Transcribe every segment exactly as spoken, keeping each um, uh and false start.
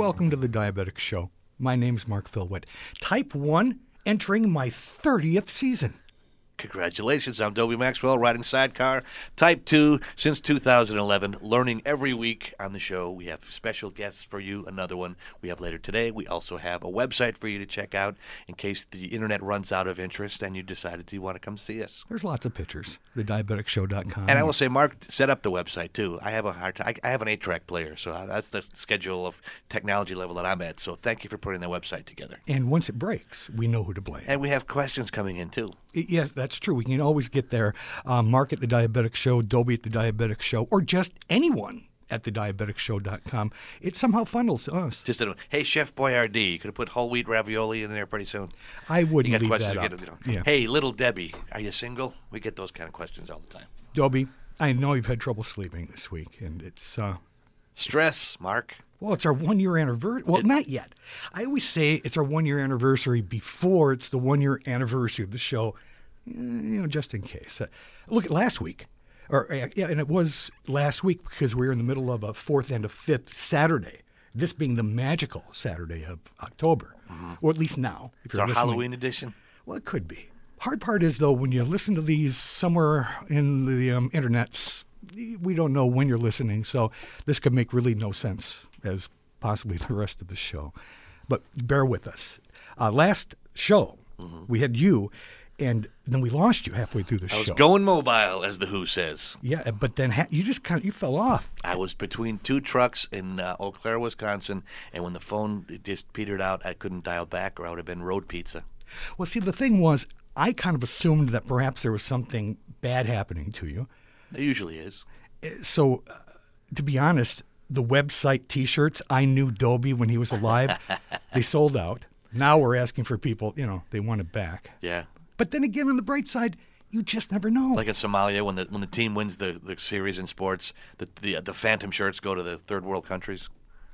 welcome to the Diabetic Show. My name's Mark Philwitt. Type one, entering my thirtieth season. Congratulations, I'm Dobie Maxwell, riding sidecar. Type two, since two thousand eleven, learning every week on the show. We have special guests for you, another one we have later today. We also have a website for you to check out in case the internet runs out of interest and you decided you want to come see us. There's lots of pictures, the diabetic show dot com. And I will say, Mark set up the website, too. I have a hard time. I have an eight-track player, so that's the schedule of technology level that I'm at. So thank you for putting that website together. And once it breaks, we know who to blame. And we have questions coming in, too. Yes, that's true. We can always get there. Uh, Mark at the Diabetic Show, Dobie at the Diabetic Show, or just anyone at the diabetic show dot com. It somehow funnels to us. Just a, hey, Chef Boyardee, you could have put whole wheat ravioli in there pretty soon. I wouldn't you got leave questions that get, up. You know, Yeah. Hey, little Debbie, are you single? We get those kind of questions all the time. Dobie, I know you've had trouble sleeping this week, and it's... Uh, Stress, Mark. Well, it's our one-year anniversary. Well, It- not yet. I always say it's our one-year anniversary before it's the one-year anniversary of the show, eh, you know, just in case. Uh, look at last week. Or uh, yeah, and it was last week because we were in the middle of a fourth and a fifth Saturday, this being the magical Saturday of October, or at least now. If It's you're our listening. Halloween edition. Well, it could be. Hard part is, though, when you listen to these somewhere in the um, internets, we don't know when you're listening, so this could make really no sense as possibly the rest of the show. But bear with us. Uh, last show, Mm-hmm. we had you, and then we lost you halfway through the I was show. going mobile, as the Who says. Yeah, but then ha- you just kind of, you fell off. I was between two trucks in uh, Eau Claire, Wisconsin, and when the phone just petered out, I couldn't dial back, or I would have been road pizza. Well, see, the thing was, I kind of assumed that perhaps there was something bad happening to you. There usually is. So, uh, to be honest, the website T-shirts, I knew Dobie when he was alive, they sold out. Now we're asking for people, you know, they want it back. Yeah. But then again, on the bright side, you just never know. Like in Somalia, when the when the team wins the, the series in sports, the, the the phantom shirts go to the third world countries.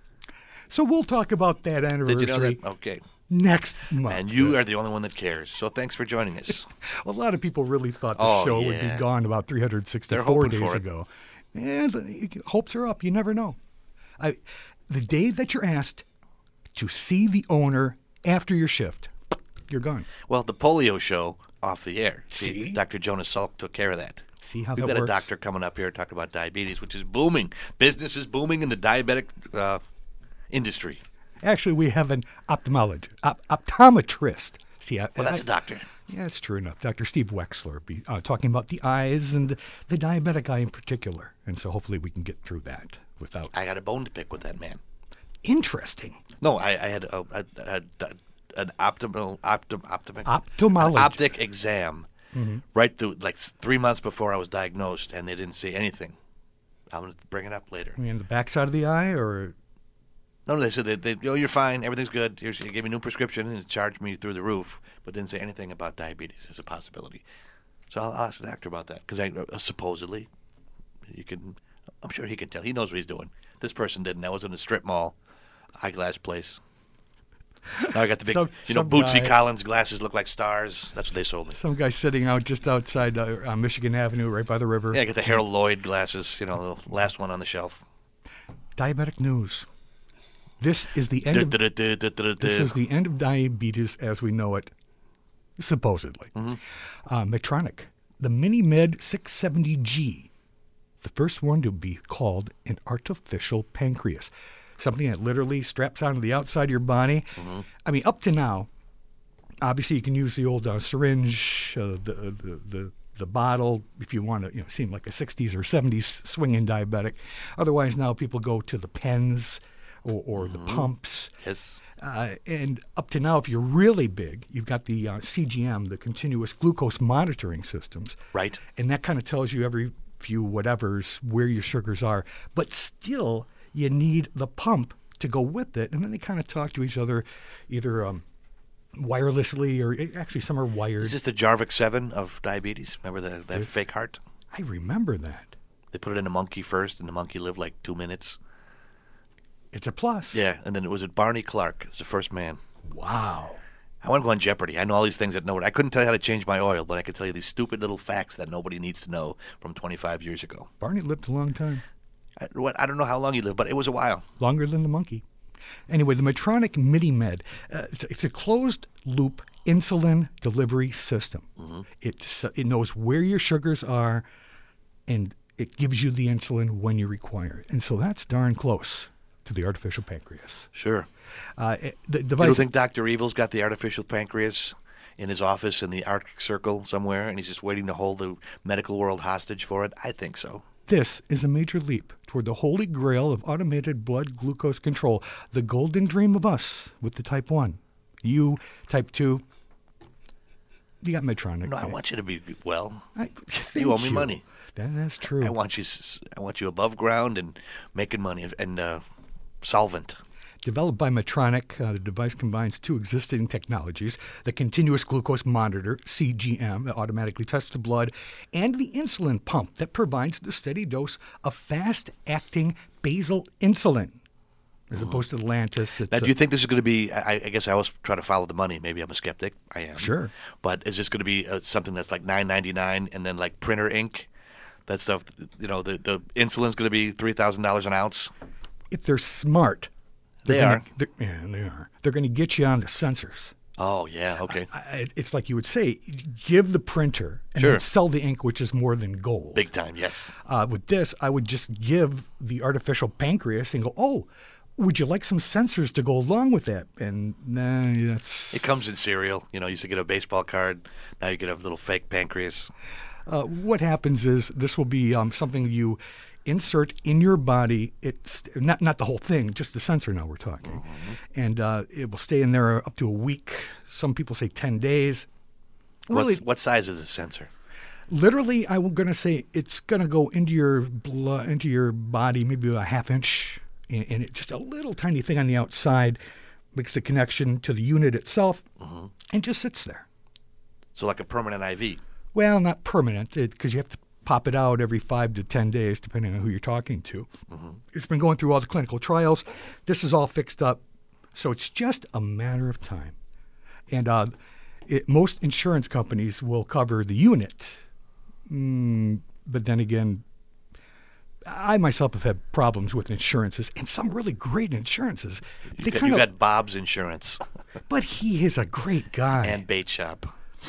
So we'll talk about that anniversary Did you know that? Okay. next month. And you are the only one that cares. So thanks for joining us. Well, a lot of people really thought the Oh, show would yeah. be gone about three hundred They're sixty-four hoping days for it. ago. And the hopes are up. You never know. I, the day that you're asked to see the owner after your shift, you're gone. Well, the polio show off the air. See? Doctor Jonas Salk took care of that. See how We've that got works? a doctor coming up here talking about diabetes, which is booming. Business is booming in the diabetic uh, industry. Actually, we have an ophthalmologist, op- optometrist. See, I, Well, that's I- a doctor. Yeah, it's true enough. Doctor Steve Wexler be uh, talking about the eyes and the diabetic eye in particular. And so hopefully we can get through that without... I got a bone to pick with that man. Interesting. No, I, I had a, a, a, a, an optimal, optim, optimic, Ophthalmologist. an optic exam right through, like s- three months before I was diagnosed, and they didn't see anything. I'm going to bring it up later. I mean, the backside of the eye or... No, they said, they, they, oh, you're fine, everything's good. Here's, they gave me a new prescription and it charged me through the roof, but didn't say anything about diabetes as a possibility. So I'll ask the doctor about that, because I uh, supposedly, you can, I'm sure he can tell. He knows what he's doing. This person didn't. I was in a strip mall, eyeglass place. Now I got the big, Some- you know, some Bootsy guy- Collins glasses look like stars. That's what they sold me. Some guy sitting out just outside uh, on Michigan Avenue right by the river. Yeah, I got the Harold Lloyd glasses, you know, the last one on the shelf. Diabetic news. This is the end of... This is the end of diabetes as we know it, supposedly. Mm-hmm. Uh, Medtronic, the MiniMed six seventy G, the first one to be called an artificial pancreas, something that literally straps onto the outside of your body. Mm-hmm. I mean, up to now, obviously you can use the old uh, syringe, uh, the, the the the bottle, if you want to, you know, seem like a sixties or seventies swinging diabetic. Otherwise, now people go to the pens or, or the pumps. Yes. Uh, and up to now, if you're really big, you've got the uh, C G M, the continuous glucose monitoring systems. Right. And that kind of tells you every few whatevers where your sugars are. But still, you need the pump to go with it. And then they kind of talk to each other either um, wirelessly or actually some are wired. Is this the Jarvik seven of diabetes? Remember the, that fake heart? I remember that. They put it in a monkey first, and the monkey lived like two minutes. It's a plus. Yeah, and then it was it Barney Clark. It's the first man. Wow. I want to go on Jeopardy. I know all these things that nobody. I couldn't tell you how to change my oil, but I could tell you these stupid little facts that nobody needs to know from twenty-five years ago. Barney lived a long time. I, what, I don't know how long he lived, but it was a while. Longer than the monkey. Anyway, the Medtronic MiniMed, uh, it's, it's a closed-loop insulin delivery system. Mm-hmm. It's, uh, it knows where your sugars are, and it gives you the insulin when you require it. And so that's darn close to the artificial pancreas. Sure. Uh, it, the device, you don't think Doctor Evil's got the artificial pancreas in his office in the Arctic Circle somewhere, and he's just waiting to hold the medical world hostage for it? I think so. This is a major leap toward the holy grail of automated blood glucose control, the golden dream of us with the type one. You, type two, you got Medtronic. No, I want you to be well. I, you owe me you. money. That, that's true. I want you. I want you above ground and making money and uh, solvent. Developed by Medtronic, uh, the device combines two existing technologies, the continuous glucose monitor, C G M, that automatically tests the blood, and the insulin pump that provides the steady dose of fast-acting basal insulin, as mm-hmm. opposed to the Lantus. Now, do you think this is going to be, I, I guess I always try to follow the money. Maybe I'm a skeptic. I am. Sure. But is this going to be uh, something that's like nine ninety-nine and then like printer ink? That stuff, you know, the, the insulin's going to be three thousand dollars an ounce? If they're smart. They gonna, are. Yeah, they are. They're going to get you on the sensors. Oh, yeah, okay. I, I, it's like you would say, give the printer and sure. then sell the ink, which is more than gold. Big time, yes. Uh, with this, I would just give the artificial pancreas and go, oh, would you like some sensors to go along with that? And nah, that's... It comes in cereal. You know, you used to get a baseball card. Now you get a little fake pancreas. Uh, what happens is this will be um, something you insert in your body. It's not not the whole thing, just the sensor now we're talking. Mm-hmm. And uh, it will stay in there up to a week. Some people say ten days. Really, What's, what size is the sensor? Literally, I'm going to say it's going to go into your blood, into your body, maybe a half inch, and, and it just a little tiny thing on the outside makes the connection to the unit itself, mm-hmm. and just sits there. So like a permanent I V? Well, not permanent, because you have to pop it out every five to ten days, depending on who you're talking to. Mm-hmm. It's been going through all the clinical trials. This is all fixed up. So it's just a matter of time. And uh, it, most insurance companies will cover the unit. Mm, but then again, I myself have had problems with insurances, and some really great insurances. You got, you got Bob's Insurance. But he is a great guy. And Bait Shop.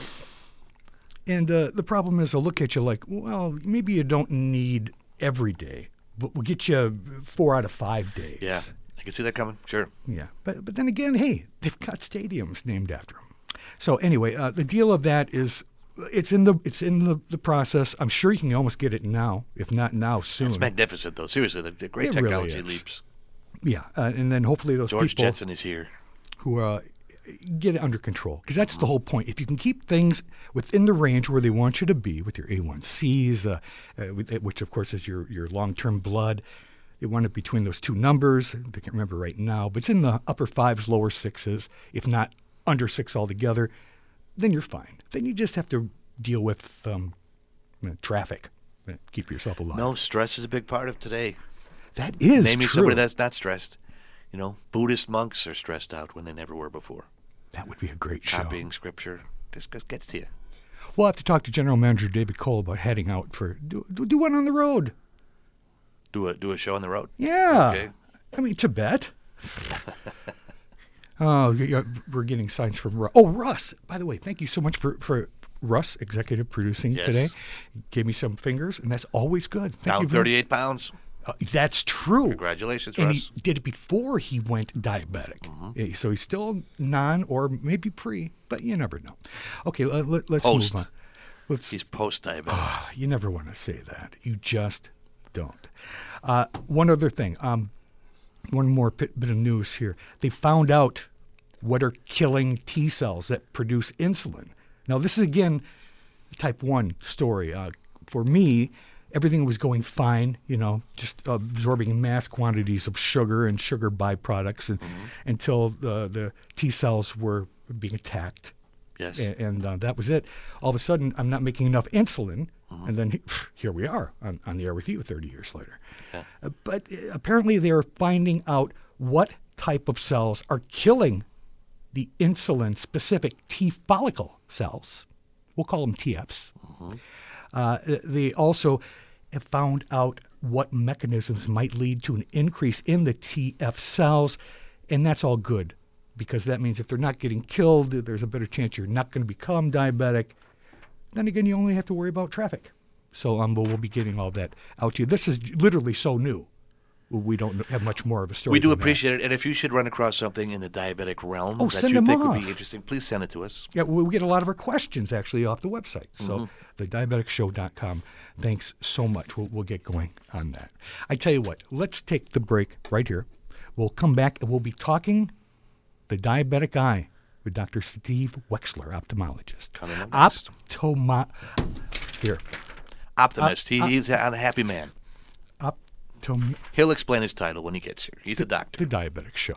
And uh, the problem is they'll look at you like, well, maybe you don't need every day, but we'll get you four out of five days. Yeah, I can see that coming, sure. Yeah, but but then again, hey, they've got stadiums named after them. So anyway, uh, the deal of that is it's in the it's in the, the process. I'm sure you can almost get it now, if not now, soon. It's magnificent, though. Seriously, the, the great it technology really leaps. Yeah, uh, and then hopefully those George people Jetson is here. who uh, get it under control, because that's the whole point. If you can keep things within the range where they want you to be with your A one C's, uh, uh, which of course is your, your long-term blood, they want it between those two numbers. I can't remember right now, but it's in the upper fives, lower sixes, if not under six altogether, then you're fine. Then you just have to deal with um, you know, traffic. Keep yourself alive. No, stress is a big part of today. That is Name me true. somebody that's not stressed. You know, Buddhist monks are stressed out when they never were before. That would be a great show. Copying scripture just gets to you. We'll have to talk to General Manager David Cole about heading out for do, do one on the road. Do a do a show on the road. Yeah. Okay. I mean Tibet. Oh, we're getting signs from Russ. Oh, Russ. By the way, thank you so much for for Russ executive producing yes. today. Gave me some fingers, and that's always good. Thank Down you thirty-eight pounds. Uh, that's true. Congratulations, and Russ. he did it before he went diabetic. Mm-hmm. So he's still non or maybe pre, but you never know. Okay, let, let, let's Post. move on. Let's, he's post-diabetic. Uh, you never want to say that. You just don't. Uh, one other thing. Um, one more bit, bit of news here. They found out what are killing T cells that produce insulin. Now, this is, again, a type one story. Uh, for me, everything was going fine, you know, just absorbing mass quantities of sugar and sugar byproducts and, mm-hmm. until the, the T cells were being attacked. Yes. And, and uh, that was it. All of a sudden, I'm not making enough insulin. Mm-hmm. And then here we are on, on the air with you thirty years later. Yeah. Uh, but uh, apparently they are finding out what type of cells are killing the insulin-specific T follicle cells. We'll call them T Fs. Mm-hmm. Uh, they also have found out what mechanisms might lead to an increase in the T F cells. And that's all good, because that means if they're not getting killed, there's a better chance you're not going to become diabetic. Then again, you only have to worry about traffic. So um, we'll be getting all that out to you. This is literally so new. We don't have much more of a story. We do than appreciate that. it. And if you should run across something in the diabetic realm Oh, that send you them think off. would be interesting, please send it to us. Yeah, we get a lot of our questions actually off the website. So Mm-hmm. the diabetic show dot com. Thanks so much. We'll, we'll get going on that. I tell you what, let's take the break right here. We'll come back and we'll be talking the diabetic eye with Doctor Steve Wexler, ophthalmologist. Coming up next. Optoma- here. Optimist. Uh, he, uh, he's a happy man. Optom- He'll explain his title when he gets here. He's a doctor. The Diabetic Show.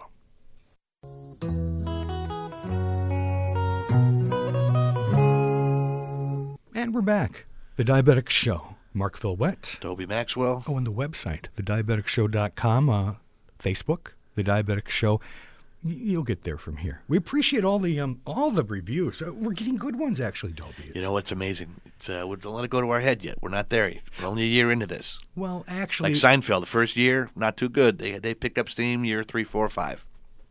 And we're back. The Diabetic Show. Mark Philwett. Toby Maxwell. Oh, and the website, the diabetic show dot com, uh, Facebook, The Diabetic Show. Y- You'll get there from here. We appreciate all the um, all the reviews. Uh, we're getting good ones, actually, Toby. You know what's amazing? It's uh, we don't let it go to our head yet. We're not there yet. We're only a year into this. Well, actually, Like Seinfeld, the first year, not too good. They they picked up steam year three, four, five.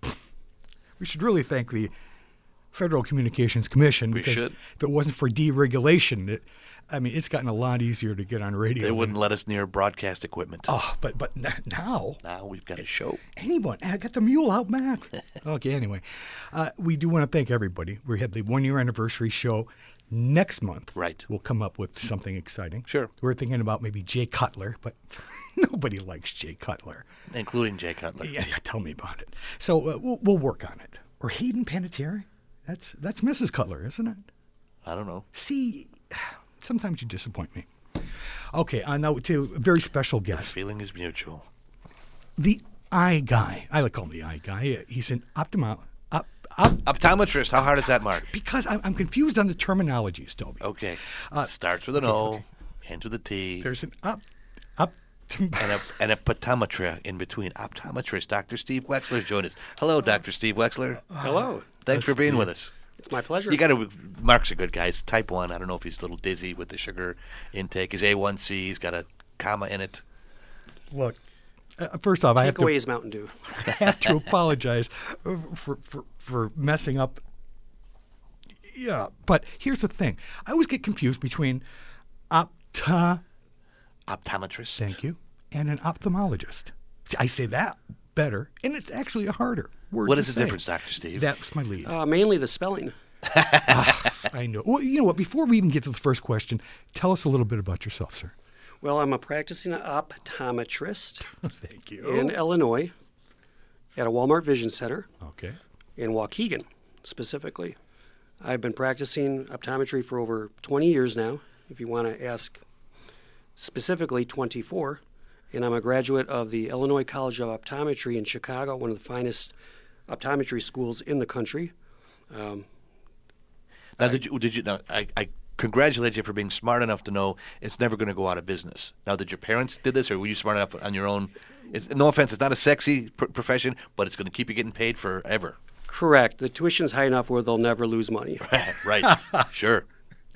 we should really thank the Federal Communications Commission. We because should. If it wasn't for deregulation, it, I mean, it's gotten a lot easier to get on radio. They than- wouldn't let us near broadcast equipment. Oh, but but n- now Now we've got a show. anyone, I got the mule out back. Okay, anyway, uh, we do want to thank everybody. We have the one year anniversary show next month. Right. We'll come up with something exciting. Sure. We're thinking about maybe Jay Cutler, but nobody likes Jay Cutler. Including Jay Cutler. Yeah, yeah, tell me about it. So uh, we'll, we'll work on it. Or Hayden Panettiere. That's that's Missus Cutler, isn't it? I don't know. See, sometimes you disappoint me. Okay, uh, now to a very special The guest. feeling is mutual. The eye guy. I like to call him the eye guy. Uh, He's an optimal. Op, op, Optometrist. How hard is that, Mark? because I'm, I'm confused on the terminologies, Toby. Okay. Uh, Starts with an O, ends with a T, There's an up, up. and a and a ptometria in between. Optometrist Doctor Steve Wexler joined us. Hello, Doctor Steve Wexler. Hello. Thanks for being with us. It's my pleasure. You got to. Mark's a good guy. He's type one. I don't know if he's a little dizzy with the sugar intake. His A one C. He's got a comma in it. Look, uh, first off, I have Take away to, his Mountain Dew. have to apologize for, for for messing up. Yeah, but here's the thing. I always get confused between opta, Optometrist. thank you, and an ophthalmologist. See, I say that better, and it's actually a harder word What to is the say. difference, Doctor Steve? That's my lead. Uh, mainly the spelling. I know. Well, you know what? Before we even get to the first question, tell us a little bit about yourself, sir. Well, I'm a practicing optometrist Thank you. in Illinois at a Walmart Vision Center Okay. in Waukegan, specifically. I've been practicing optometry for over twenty years now, if you want to ask specifically twenty-four. And I'm a graduate of the Illinois College of Optometry in Chicago, one of the finest optometry schools in the country. Um, Now, did you? Did you? Now, I, I congratulate you for being smart enough to know it's never going to go out of business. Now, did your parents did this, or were you smart enough on your own? It's, no offense, it's not a sexy pr- profession, but it's going to keep you getting paid forever. correct. The tuition's high enough where they'll never lose money. Right? Sure.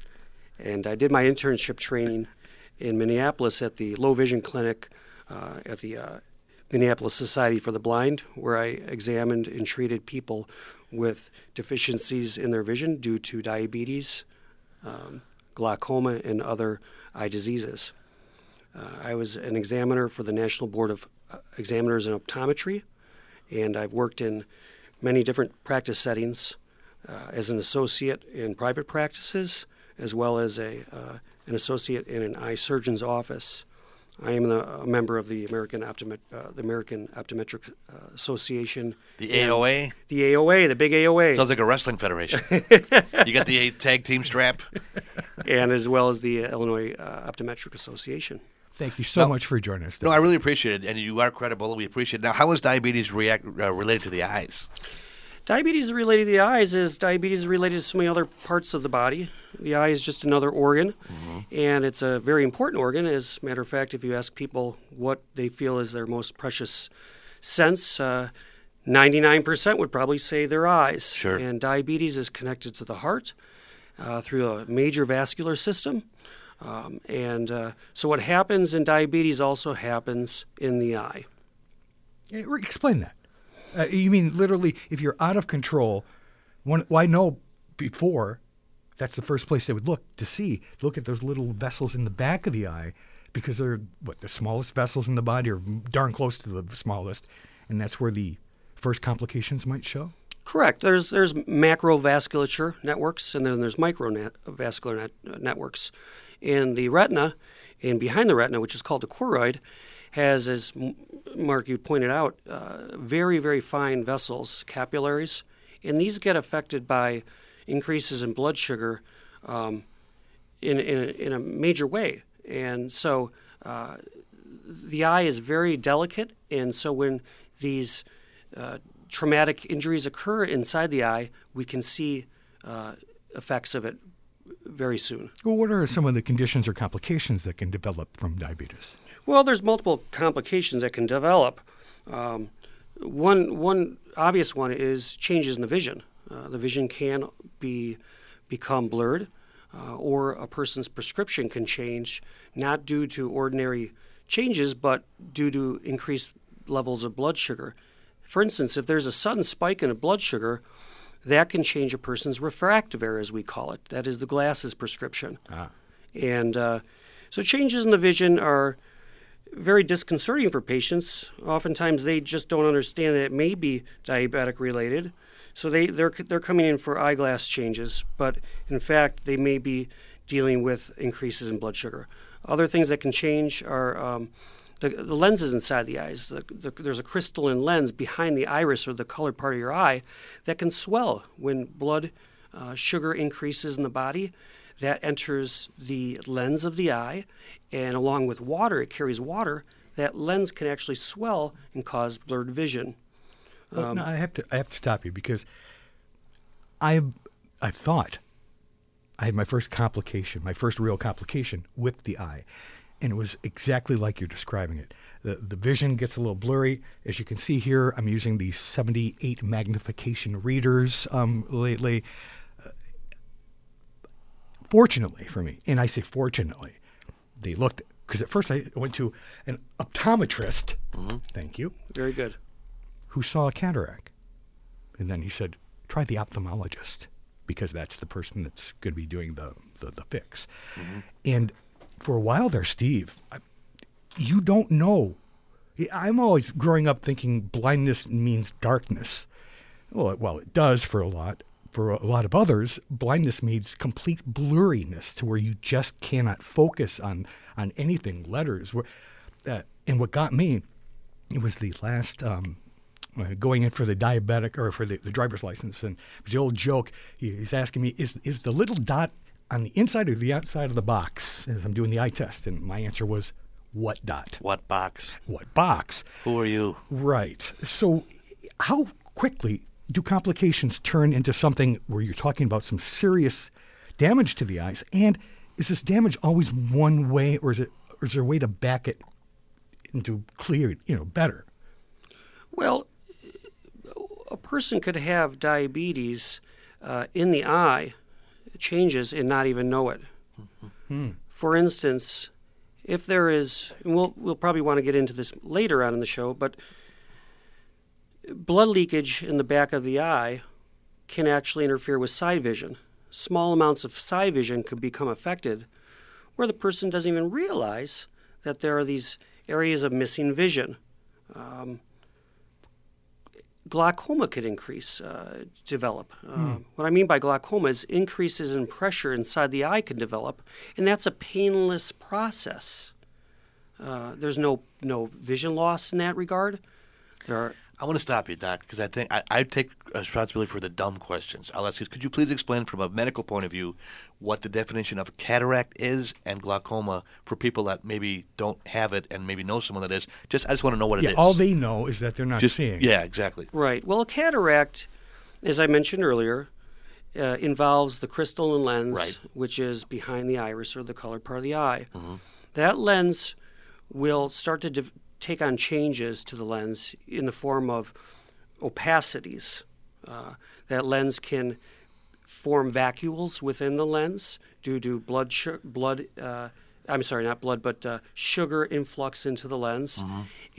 And I did my internship training in Minneapolis at the Low Vision Clinic uh, at the uh, Minneapolis Society for the Blind, where I examined and treated people with deficiencies in their vision due to diabetes, um, glaucoma, and other eye diseases. Uh, I was an examiner for the National Board of uh, Examiners in Optometry, and I've worked in many different practice settings uh, as an associate in private practices, as well as a uh, an associate in an eye surgeon's office. I am the, a member of the American Optomet- uh, the American Optometric uh, Association. The A O A The A O A, the big A O A. sounds like a wrestling federation. You got the A tag team strap. and as well as the uh, Illinois uh, Optometric Association. Thank you so much for joining us. No, I really appreciate it, and you are credible. We appreciate it. Now, how is diabetes react uh, related to the eyes? Diabetes related to the eyes is diabetes is related to so many other parts of the body. The eye is just another organ, mm-hmm. and it's a very important organ. As a matter of fact, if you ask people what they feel is their most precious sense, uh, ninety-nine percent would probably say their eyes. Sure. And diabetes is connected to the heart uh, through a major vascular system. Um, and uh, so what happens in diabetes also happens in the eye. Yeah, explain that. Uh, you mean literally, if you're out of control, one, well, I know before, that's the first place they would look to see. Look at those little vessels in the back of the eye, because they're what the smallest vessels in the body, or darn close to the smallest, and that's where the first complications might show. Correct. There's there's macrovasculature networks, and then there's microvascular net, networks. And the retina, and behind the retina, which is called the choroid, has, as Mark, you pointed out, uh, very, very fine vessels, capillaries, and these get affected by increases in blood sugar um, in, in, a, in a major way. And so uh, the eye is very delicate, and so when these uh, traumatic injuries occur inside the eye, we can see uh, effects of it very soon. Well, what are some of the conditions or complications that can develop from diabetes? Well, there's multiple complications that can develop. Um, one one obvious one is changes in the vision. Uh, the vision can be become blurred, uh, or a person's prescription can change, not due to ordinary changes, but due to increased levels of blood sugar. For instance, if there's a sudden spike in a blood sugar, that can change a person's refractive error, as we call it. That is the glasses prescription. Ah. And uh, so changes in the vision are very disconcerting for patients. Oftentimes they just don't understand that it may be diabetic related. So they, they're, they're coming in for eyeglass changes, but in fact they may be dealing with increases in blood sugar. Other things that can change are um, the, the lenses inside the eyes. The, the, there's a crystalline lens behind the iris, or the colored part of your eye, that can swell when blood uh, sugar increases in the body. That enters the lens of the eye, and along with water, it carries water. That lens can actually swell and cause blurred vision. Well, Um, no, I have to I have to stop you, because I I thought I had my first complication, my first real complication with the eye, and it was exactly like you're describing it. The the vision gets a little blurry. As you can see here, I'm using the seventy-eight magnification readers um, lately. Uh, fortunately for me, and I say fortunately, they looked, because at first I went to an optometrist. Mm-hmm. Thank you. very good. Who saw a cataract. And then he said, try the ophthalmologist, because that's the person that's going to be doing the, the, the fix. Mm-hmm. And for a while there, Steve, I, you don't know. I'm always growing up thinking blindness means darkness. Well, it, well, it does for a lot. For a lot of others, blindness means complete blurriness, to where you just cannot focus on, on anything, letters. Where, uh, and what got me, it was the last... Um, Uh, going in for the diabetic, or for the, the driver's license, and it was the old joke. He, he's asking me, is is the little dot on the inside or the outside of the box as I'm doing the eye test? And my answer was, what dot? What box? What box? Who are you? Right. So how quickly do complications turn into something where you're talking about some serious damage to the eyes? And is this damage always one way, or is it, or is there a way to back it into clear, you know, better? Well, a person could have diabetes uh, in the eye, changes, and not even know it. Mm-hmm. For instance, if there is, and we'll, we'll probably want to get into this later on in the show, but blood leakage in the back of the eye can actually interfere with side vision. Small amounts of side vision could become affected, where the person doesn't even realize that there are these areas of missing vision. Um, Glaucoma could increase, uh, develop. Uh, Hmm. What I mean by glaucoma is increases in pressure inside the eye can develop, and that's a painless process. Uh, there's no no vision loss in that regard. There are. I want to stop you, Doc, because I think I, I take responsibility for the dumb questions. I'll ask you, could you please explain from a medical point of view what the definition of cataract is and glaucoma for people that maybe don't have it and maybe know someone that is? Just I just want to know what Yeah, it is. all they know is that they're not Just, seeing. Yeah, exactly. Right. Well, a cataract, as I mentioned earlier, uh, involves the crystalline lens, Right. which is behind the iris, or the colored part of the eye. Mm-hmm. That lens will start to de- take on changes to the lens in the form of opacities. Uh, that lens can form vacuoles within the lens due to blood, su- blood. Uh, I'm sorry, not blood, but uh, sugar influx into the lens, Mm-hmm. and the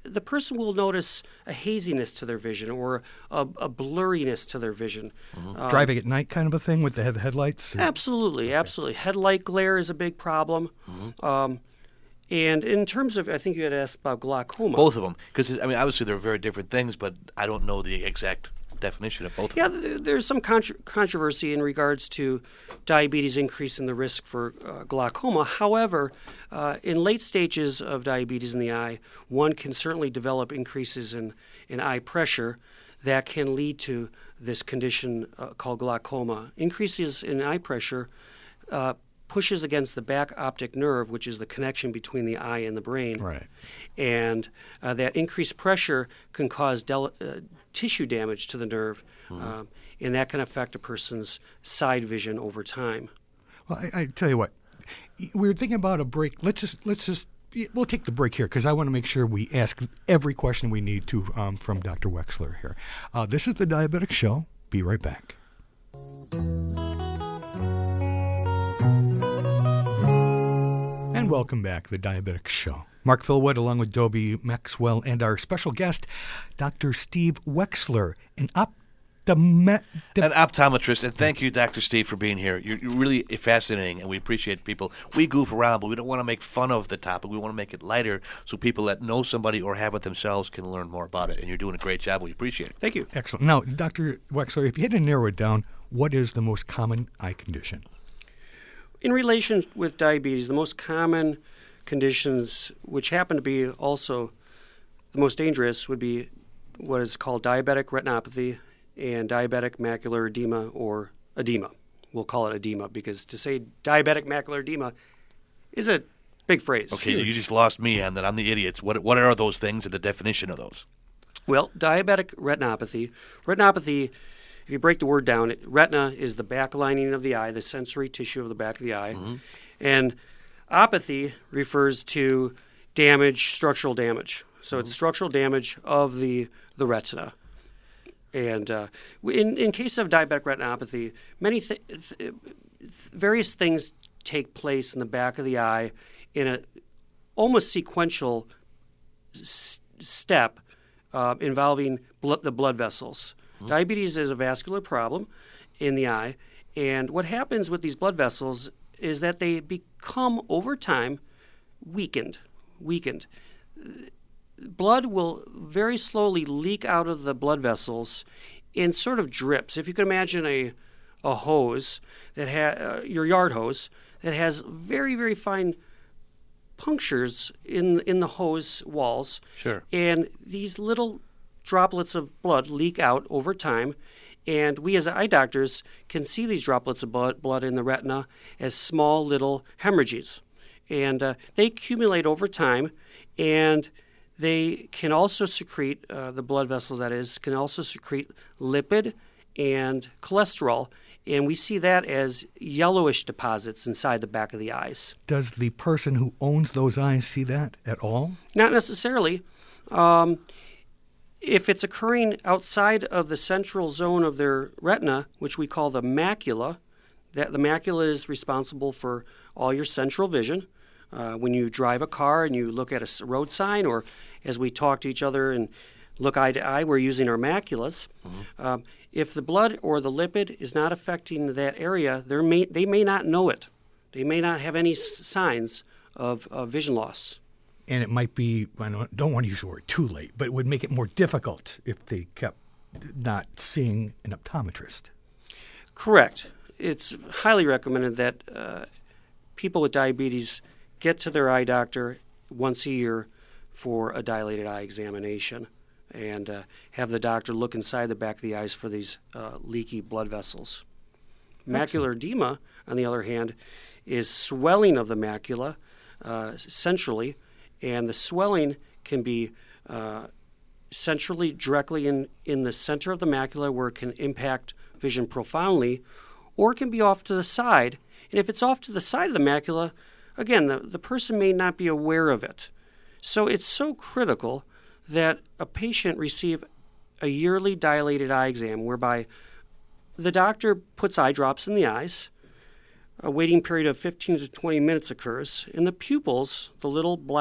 the person will notice a haziness to their vision or a, a blurriness to their vision. Mm-hmm. Um, Driving at night kind of a thing with the head- headlights? Absolutely, okay. absolutely. Headlight glare is a big problem. Mm-hmm. Um, and in terms of, I think you had asked about glaucoma. Both of them. Because, I mean, obviously they're very different things, but I don't know the exact definition of both yeah, of them. Yeah, there's some contro- controversy in regards to diabetes increasing the risk for uh, glaucoma. However, uh, in late stages of diabetes in the eye, one can certainly develop increases in, in eye pressure that can lead to this condition uh, called glaucoma. Increases in eye pressure uh, pushes against the back optic nerve, which is the connection between the eye and the brain. Right. And uh, that increased pressure can cause del- uh, tissue damage to the nerve, mm-hmm. um, and that can affect a person's side vision over time. Well, I, I tell you what, we were thinking about a break. Let's just let's just we'll take the break here because I want to make sure we ask every question we need to um, from Doctor Wexler here. Uh, this is the Diabetic Show. Be right back. And welcome back, the Diabetic Show. Mark Philwood, along with Dobie Maxwell, and our special guest, Doctor Steve Wexler, an optomet- an optometrist. And thank you, Doctor Steve, for being here. You're, you're really fascinating, and we appreciate people. We goof around, but we don't want to make fun of the topic. We want to make it lighter so people that know somebody or have it themselves can learn more about it. And you're doing a great job. We appreciate it. Thank you. Excellent. Now, Doctor Wexler, if you had to narrow it down, what is the most common eye condition? In relation with diabetes, the most common conditions, which happen to be also the most dangerous, would be what is called diabetic retinopathy and diabetic macular edema or edema. We'll call it edema because to say diabetic macular edema is a big phrase. Okay, you just lost me on that. I'm the idiots. What what are those things and the definition of those? Well, diabetic retinopathy. Retinopathy, if you break the word down, it, retina is the back lining of the eye, the sensory tissue of the back of the eye. Mm-hmm. And opathy refers to damage, structural damage. So mm-hmm. it's structural damage of the, the retina. And uh, in, in case of diabetic retinopathy, many th- th- various things take place in the back of the eye in a almost sequential s- step uh, involving bl- the blood vessels. Mm-hmm. Diabetes is a vascular problem in the eye, and what happens with these blood vessels is that they become, over time, weakened. Weakened. Blood will very slowly leak out of the blood vessels in sort of drips. If you can imagine a a hose that ha- uh, your yard hose that has very very fine punctures in in the hose walls. Sure. And these little droplets of blood leak out over time. And we as eye doctors can see these droplets of blood, blood in the retina as small little hemorrhages. And uh, they accumulate over time, and they can also secrete, uh, the blood vessels that is, can also secrete lipid and cholesterol. And we see that as yellowish deposits inside the back of the eyes. Does the person who owns those eyes see that at all? Not necessarily. Um, If it's occurring outside of the central zone of their retina, which we call the macula, that the macula is responsible for all your central vision. Uh, when you drive a car and you look at a road sign, or as we talk to each other and look eye to eye, we're using our maculas. Mm-hmm. Um, if the blood or the lipid is not affecting that area, there may, they may not know it. They may not have any s- signs of, of vision loss. And it might be, I don't, don't want to use the word too late, but it would make it more difficult if they kept not seeing an optometrist. Correct. It's highly recommended that uh, people with diabetes get to their eye doctor once a year for a dilated eye examination and uh, have the doctor look inside the back of the eyes for these uh, leaky blood vessels. Excellent. Macular edema, on the other hand, is swelling of the macula uh, centrally. And the swelling can be uh, centrally, directly in, in the center of the macula where it can impact vision profoundly, or it can be off to the side. And if it's off to the side of the macula, again, the, the person may not be aware of it. So it's so critical that a patient receive a yearly dilated eye exam whereby the doctor puts eye drops in the eyes. A waiting period of fifteen to twenty minutes occurs, and the pupils, the little black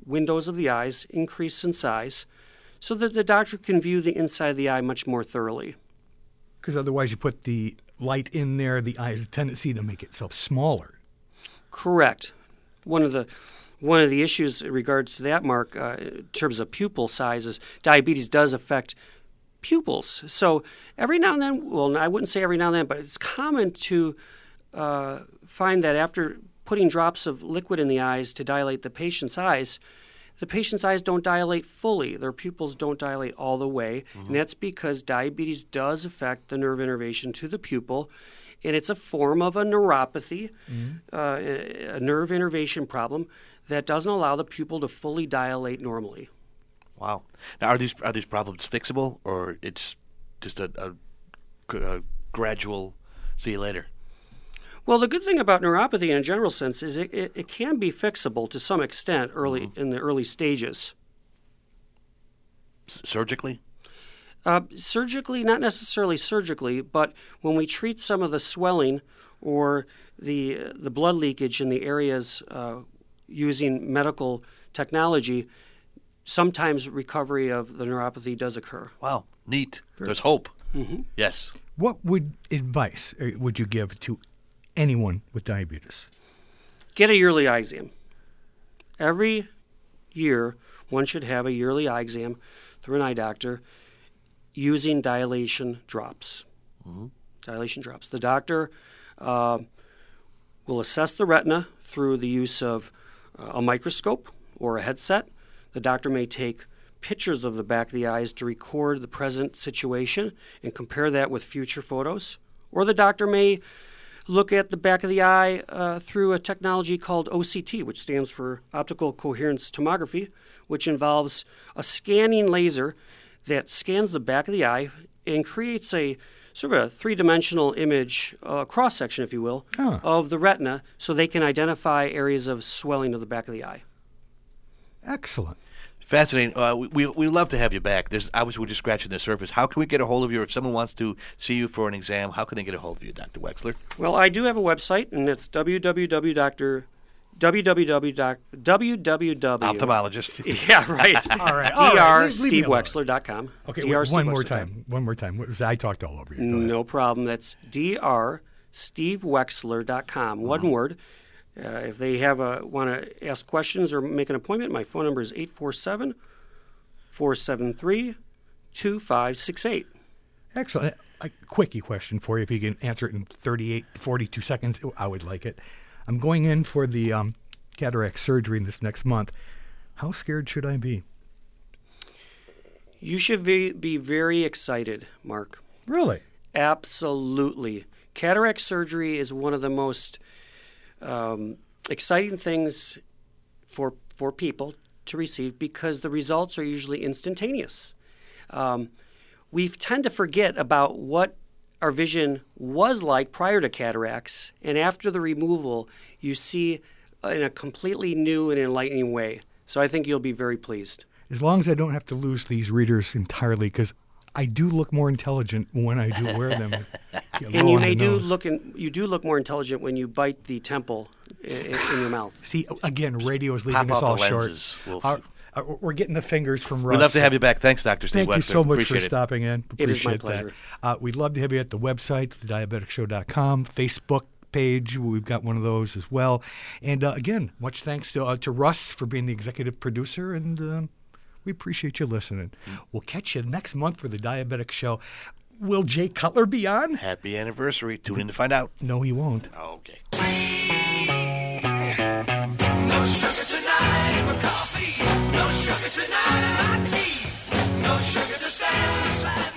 windows of the eyes increase in size so that the doctor can view the inside of the eye much more thoroughly. Because otherwise you put the light in there, the eye has a tendency to make itself smaller. Correct. One of the one of the issues in regards to that, Mark, uh, in terms of pupil size, is diabetes does affect pupils. So every now and then, well, I wouldn't say every now and then, but it's common to uh, find that after putting drops of liquid in the eyes to dilate the patient's eyes, the patient's eyes don't dilate fully. Their pupils don't dilate all the way, mm-hmm. and that's because diabetes does affect the nerve innervation to the pupil, and it's a form of a neuropathy, mm-hmm. uh, a, a nerve innervation problem that doesn't allow the pupil to fully dilate normally. Wow. Now, are these are these problems fixable, or it's just a, a, a gradual see you later? Well, the good thing about neuropathy in a general sense is it, it, it can be fixable to some extent early mm-hmm. in the early stages. S- surgically? Uh, surgically, not necessarily surgically, but when we treat some of the swelling or the the blood leakage in the areas uh, using medical technology, sometimes recovery of the neuropathy does occur. Wow, neat. There's hope. Mm-hmm. Yes. What would advice would you give to anyone with diabetes? Get a yearly eye exam. Every year, one should have a yearly eye exam through an eye doctor using dilation drops. Mm-hmm. Dilation drops. The doctor uh, will assess the retina through the use of uh, a microscope or a headset. The doctor may take pictures of the back of the eyes to record the present situation and compare that with future photos. Or the doctor may look at the back of the eye uh, through a technology called O C T, which stands for optical coherence tomography, which involves a scanning laser that scans the back of the eye and creates a sort of a three-dimensional image, uh, cross-section, if you will, huh. of the retina so they can identify areas of swelling of the back of the eye. Excellent. Fascinating. Uh, we, we we love to have you back. There's obviously we're just scratching the surface. How can we get a hold of you if someone wants to see you for an exam? How can they get a hold of you, Doctor Wexler? Well, I do have a website, and it's www. www. www. Ophthalmologist. Yeah, right. All right. D R steve wexler dot com. Okay, wait, one more time. One more time. I talked all over you. Go no ahead. problem. That's D R steve wexler dot com. One uh-huh. word. Uh, if they have a want to ask questions or make an appointment, my phone number is eight four seven, four seven three, two five six eight. Excellent. A quickie question for you. If you can answer it in thirty-eight, forty-two seconds, I would like it. I'm going in for the um, cataract surgery this next month. How scared should I be? You should be, be very excited, Mark. Really? Absolutely. Cataract surgery is one of the most um, exciting things for for people to receive because the results are usually instantaneous. Um, we tend to forget about what our vision was like prior to cataracts, and after the removal, you see in a completely new and enlightening way. So I think you'll be very pleased. As long as I don't have to lose these readers entirely, because I do look more intelligent when I do wear them. And you may do look in, you do look more intelligent when you bite the temple in, in your mouth. See, again, radio is leaving Pop us all the short. lenses. We'll Our, our, we're getting the fingers from Russ. We'd love to have you back. Thanks, Doctor Steve Thank Wexler. you so much Appreciate for it. stopping in. It is my Appreciate pleasure. that. Uh, we'd love to have you at the website, the diabetic show dot com, Facebook page. We've got one of those as well. And uh, again, much thanks to, uh, to Russ for being the executive producer, and uh, we appreciate you listening. Mm. We'll catch you next month for the Diabetic Show. Will Jay Cutler be on? Happy anniversary. Tune in to find out. No, he won't. Okay. No sugar tonight in my coffee. No sugar tonight in my tea. No sugar to stand beside